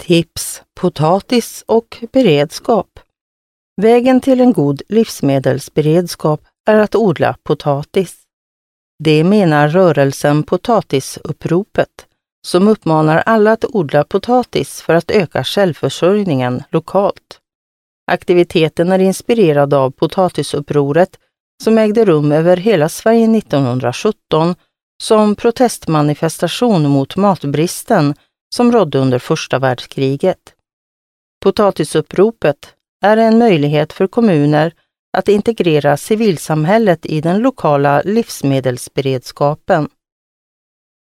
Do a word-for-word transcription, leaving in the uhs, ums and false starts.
Tips, potatis och beredskap. Vägen till en god livsmedelsberedskap är att odla potatis. Det menar rörelsen Potatisuppropet, som uppmanar alla att odla potatis för att öka självförsörjningen lokalt. Aktiviteten är inspirerad av potatisupproret som ägde rum över hela Sverige nittonhundrasjutton som protestmanifestation mot matbristen som rådde under första världskriget. Potatisuppropet är en möjlighet för kommuner att integrera civilsamhället i den lokala livsmedelsberedskapen.